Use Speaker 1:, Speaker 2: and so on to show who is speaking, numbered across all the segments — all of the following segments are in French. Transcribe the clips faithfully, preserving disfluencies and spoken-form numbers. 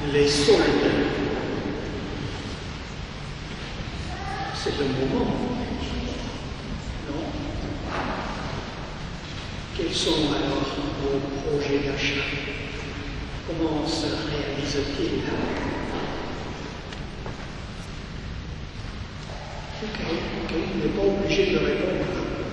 Speaker 1: les soldes. C'est le moment, non? Quels sont alors vos projets d'achat? Comment se réalisent-ils? Ok, ok, il n'est pas obligé de répondre.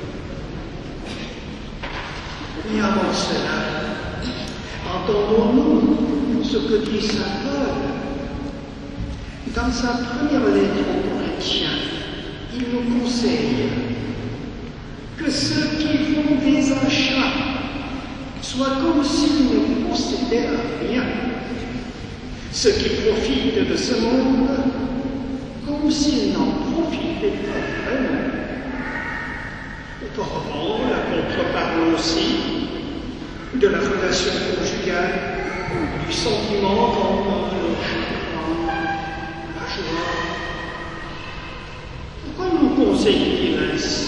Speaker 1: Mais avant cela, entendons-nous ce que dit saint Paul. Dans sa première lettre aux Corinthiens, il nous conseille que ceux qui font des achats soient comme s'ils ne possédaient rien, ceux qui profitent de ce monde comme s'ils n'en profitaient pas vraiment. Auparavant, la contre-parole aussi de la relation conjugale, du sentiment comme le chagrin, la joie. Pourquoi nous conseille-t-il ainsi?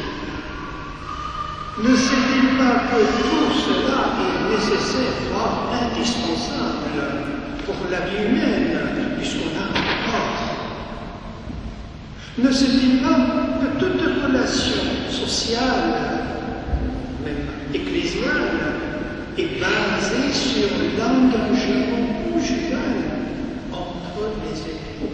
Speaker 1: Ne sait-il pas que tout cela est nécessaire, voire indispensable pour la vie humaine, puisqu'on a un corps? Ne sait-il pas que toute relation sociale, même ecclésiale, est basée sur l'engagement conjugal entre les époux?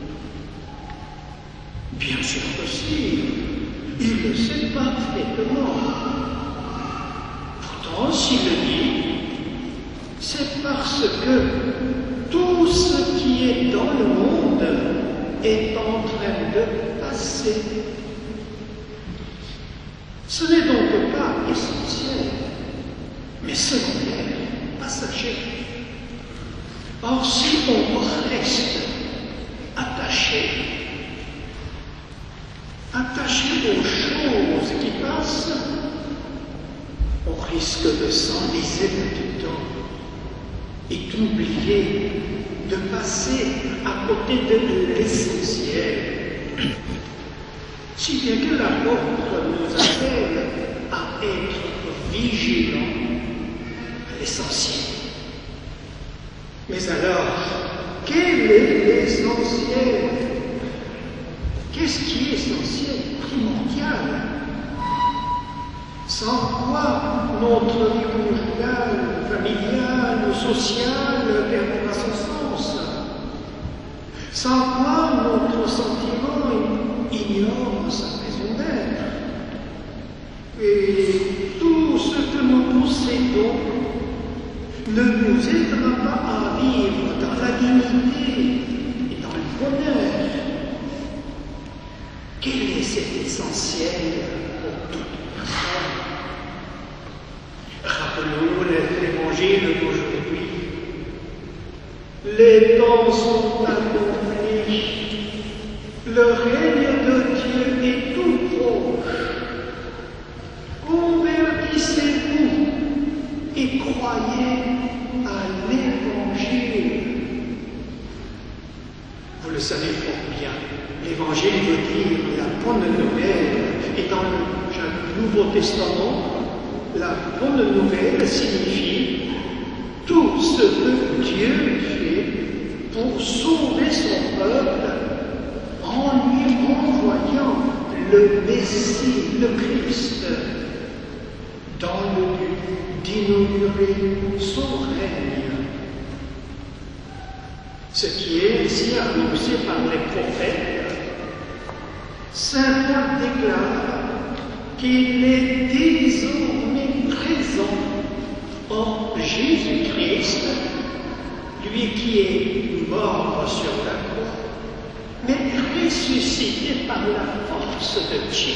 Speaker 1: Bien sûr que si, il le sait parfaitement. Pourtant, s'il le dit, c'est parce que tout ce qui est dans le monde est en train de passer. Ce n'est donc pas essentiel, mais secondaire, passager. Or, si on reste attaché, attaché aux choses qui passent, on risque de s'enliser du temps et d'oublier de passer à côté de l'essentiel. Si bien que l'apôtre nous appelle à être vigilants à l'essentiel. Mais alors, quel est l'essentiel? Qu'est-ce qui est essentiel, primordial? Sans quoi notre vie conjugale, familiale, sociale perdra son sens. Sans quoi notre sentiment ignore sa raison d'être. Et tout ce que nous possédons ne nous aidera pas à vivre dans la dignité et dans le bonheur. Quel est cet essentiel pour toute personne? Rappelons l'évangile d'aujourd'hui. Les temps sont accomplis. Le règne de Dieu est tout proche. Convertissez-vous et croyez à l'Évangile. Vous le savez fort bien, l'Évangile veut dire la bonne nouvelle. Et dans le Nouveau Testament, la bonne nouvelle signifie tout ce que Dieu fait pour sauver son peuple en lui envoyant le Messie, le Christ, dans le but d'inaugurer son règne. Ce qui est ainsi annoncé par les prophètes, saint Paul déclare qu'il est désormais présent en Jésus-Christ, lui qui est mort sur la croix, mais ressuscité par la force de Dieu.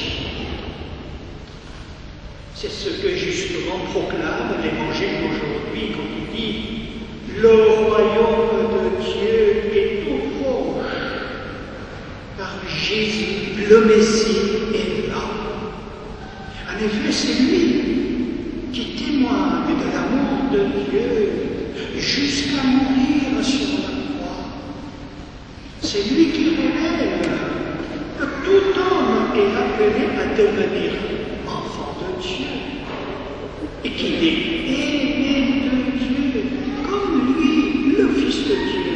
Speaker 1: C'est ce que justement proclame l'Évangile d'aujourd'hui quand il dit « Le royaume de Dieu est tout proche, car Jésus, le Messie, est là. » En effet, c'est lui qui témoigne de l'amour de Dieu jusqu'à mourir sur la croix. C'est lui qui révèle que tout homme est appelé à devenir enfant de Dieu et qu'il est aimé de Dieu comme lui, le Fils de Dieu.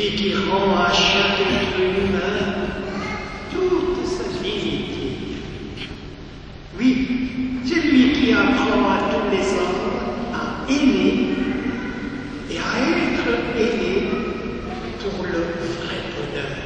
Speaker 1: celui qui rend à chaque être humain toute sa dignité. Oui, c'est lui qui apprend à tous les hommes à aimer et à être aimés pour le vrai bonheur.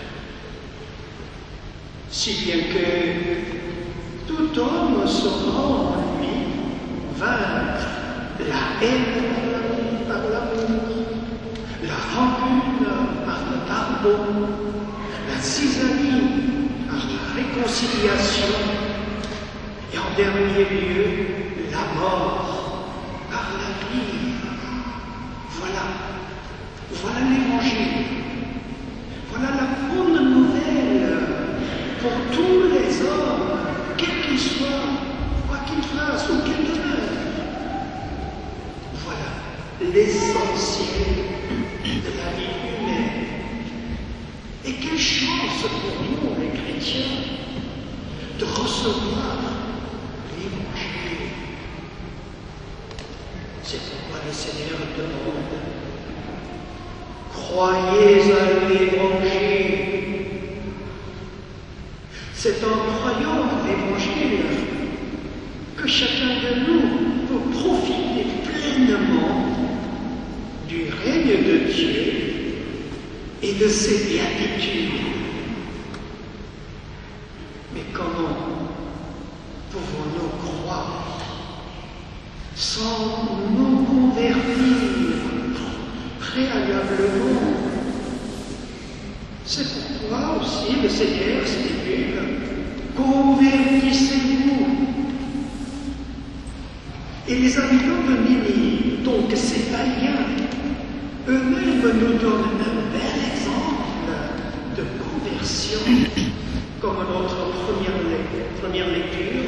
Speaker 1: Si bien que tout homme saura en lui vaincre la haine par l'amour, la rancune par le pardon, la zizanie par la réconciliation et en dernier lieu la mort par la vie. Voilà, voilà l'Évangile. Voilà la bonne nouvelle pour tous les hommes, quels qu'ils soient, quoi qu'ils fassent ou quels demeurent. Voilà l'essentiel de la vie humaine. Et quelle chance pour nous, les chrétiens, de recevoir l'Évangile. C'est pourquoi le Seigneur demande: croyez à l'Évangile. C'est en croyant à l'Évangile que chacun de nous peut profiter pleinement du règne de Dieu et de ses béatitudes. Mais comment pouvons-nous croire sans nous convertir préalablement? C'est pourquoi aussi le Seigneur stipule: convertissez-vous. Et les habitants de Ninive, donc ces païens, eux-mêmes nous donnent un bel exemple de conversion, comme notre première, le- première lecture.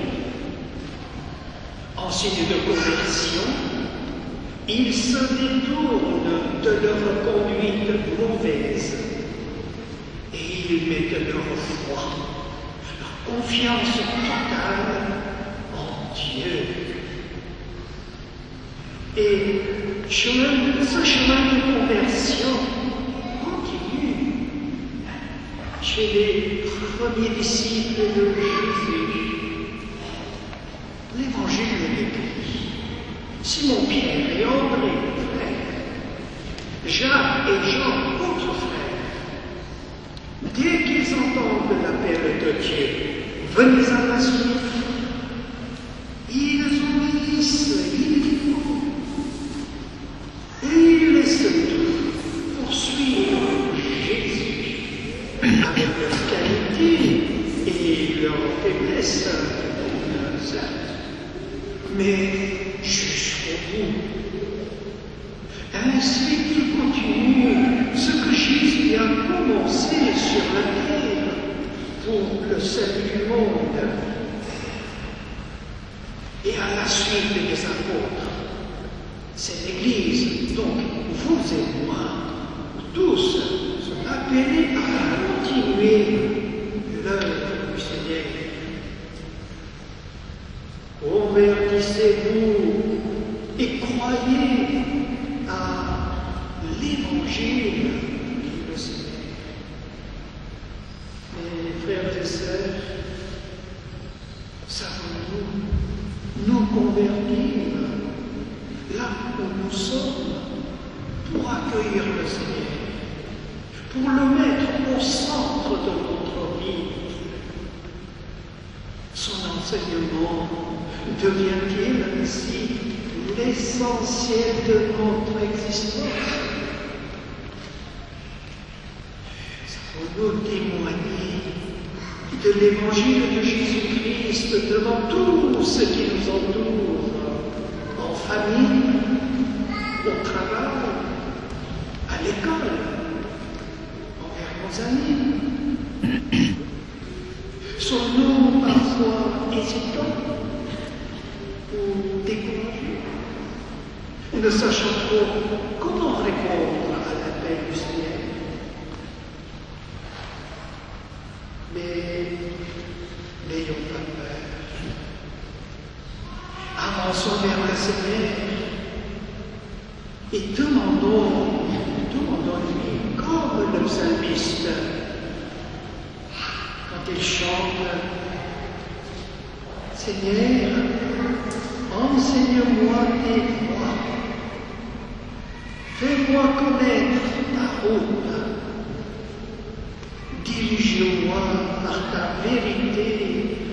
Speaker 1: En signe de conversion, ils se détournent de leur conduite mauvaise et ils mettent leur foi, leur confiance totale en Dieu. Et chemin, ce chemin de conversion continue chez les premiers disciples de Jésus. L'Évangile de l'Église, Simon-Pierre et André, frères, Jacques et Jean, autres frères, dès qu'ils entendent l'appel de Dieu, venez à ma suite, ils obéissent, ils font, et ils laissent tout pour suivre Jésus, avec leur qualité et leur faiblesse, certes, mais jusqu'au bout. Ainsi qu'il continue ce que Jésus a commencé sur la terre pour le salut du monde. Et à la suite des apôtres, c'est l'Église, donc vous et moi, tous sont appelés à continuer l'œuvre du Seigneur. Convertissez-vous et croyez à l'Évangile, dit le Seigneur. Mes frères et sœurs, savons-nous nous convertir là où nous sommes pour accueillir le Seigneur, pour le mettre au centre de notre vie? Son enseignement devient-il ainsi l'essentiel de notre existence? Savons-nous témoigner de l'Évangile de Jésus-Christ devant tout ce qui nous entoure, en famille, au travail, à l'école, envers nos amis? Sommes-nous parfois hésitants ou découragés, ne sachant trop comment répondre à l'appel du Seigneur? Mais n'ayons pas peur. Avançons vers le Seigneur et demandons, demandons-lui le psalmiste quand il chante « Seigneur, enseigne-moi tes voies, fais-moi connaître ta route, dirige-moi par ta vérité